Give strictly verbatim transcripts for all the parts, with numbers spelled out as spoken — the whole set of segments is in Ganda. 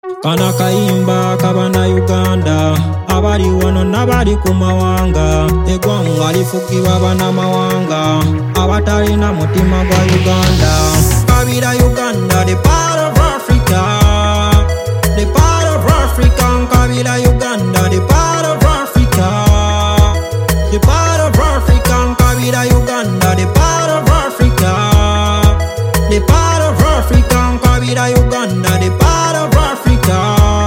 Kana kayimba kabana Uganda abali wano nabali ku mawanga eggwanga lifugibwa bannamawanga abatalina mutima gwa Uganda. Kabira Uganda, the part of Africa, the part of Africa. Kabira Uganda, the part of Africa, the part of Africa. Kabira Uganda, the part of Africa, the part of Africa. Kabira Uganda, the part of Africa,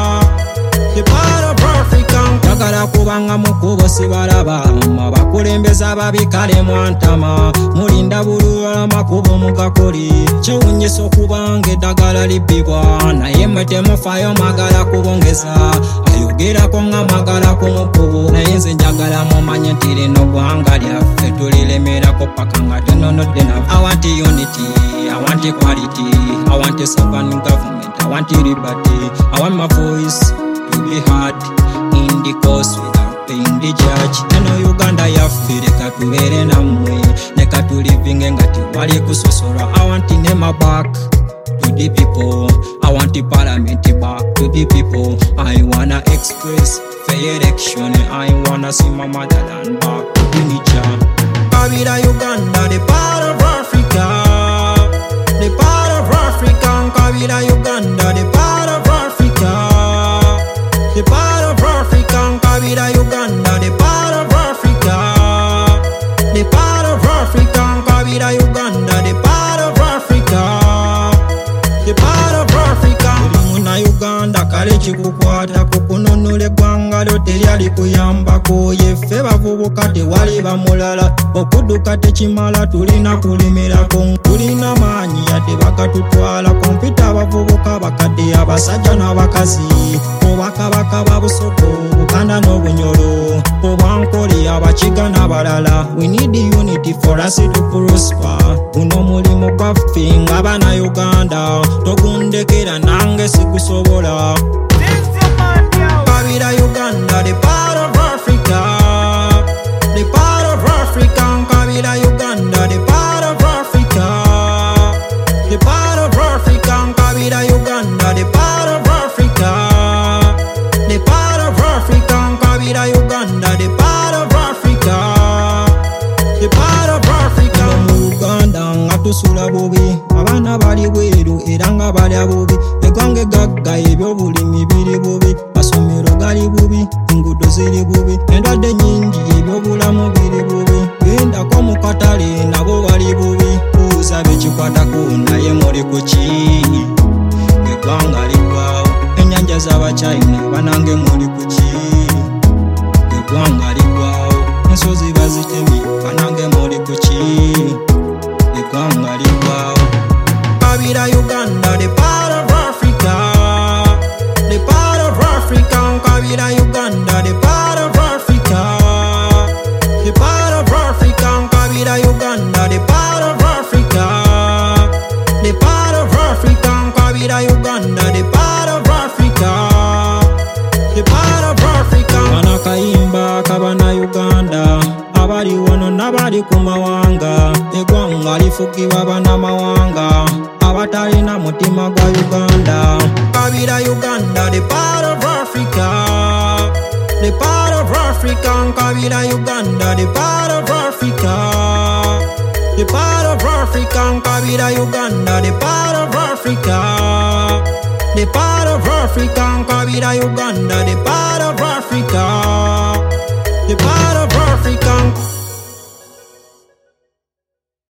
the part of Africa. Jagala kubanga mukubo sibalaba abakulembeza ababikale mwantama mulinda bulula makubo mugakoli kyewunyisa okubanga eddagala libbibwa naye mwe temufayo magala kubongeza ayogerako nga magala ku mukubo naye nze njagala mumanye nti lino ggwanga lyaffe tuliremerako paka nga tononodde naffe. I want unity, I want equality, I want a sovereign government, I want liberty, I want my voice to be heard in the cause without paying the judge. Eno Uganda yaffe leka tubeere nammwe leka tulivinge nga tewali kusosora. I want the name back to the people, I want the parliament back to the people. I wanna express fair election, I wanna see my motherland back to the nature. Kabira Uganda, the part of Africa, the part of Africa. Kabira Uganda, the part of Africa, the part of Africa. Kabira Uganda, the part of Africa, the part of Africa. Kabira Uganda, the part of Africa, the part of Africa. Muna Uganda kale kikukwata kukununula eggwanga lyo teryali kuyambako yeffe bavubuka tewali bamulala okudduka tekimala tulina kulimirako tulina maanyi yadde bakatutwala kompyuta abavubuka bakadde abasajja n'abakazi obakabaka babusoko Buganda n'obunyolo obwankole abakiga n'abalala. We need unity for us to prosper. Guno mulimu gwaffe ng'abaana Uganda togundekera nange sikusobola. Kabira Uganda, the part of Africa, the part of Africa. Kabira Uganda, the part of Africa, the part of Africa. Kabira Uganda, the part of Africa, the part of Africa. Kabira Uganda, the part of Africa, the part of Africa. Mu Uganda nga tusula bubi abaana bali bweru era nga balya bubi eggwanga eggagga ebyobulimi biri bubi masomero gali bubi enguudo ziri bubi endwadde nnyingi ebyobulamu biri bubi gendako mu katale nabo bali bubi buuza bekikwatako naye muli ku ki eggwanga liggwawo ennyanja z'abachina banange muli ku ki eggwanga liggwawo ensozi bazitemye banange muli ku ki eggwanga liggwawo. Kabira Uganda, the part of Africa, the part of Africa. Kabira Uganda, the part of Africa, the part of Africa. Kabira Uganda, the part of Africa, the part of Africa. Kabira Uganda, the part of Africa, the part of Africa. Kana kayimba kabana Uganda abali wano nabali ku mawanga eggwanga lifugibwa bannamawanga abatalina mutima gwa Uganda. Kabira Uganda, the part of Africa, the part of Africa. Kabira Uganda, the part of Africa, the part of Africa. Kabira Uganda, the part of Africa, the part of Africa. Kabira Uganda, the part of Africa.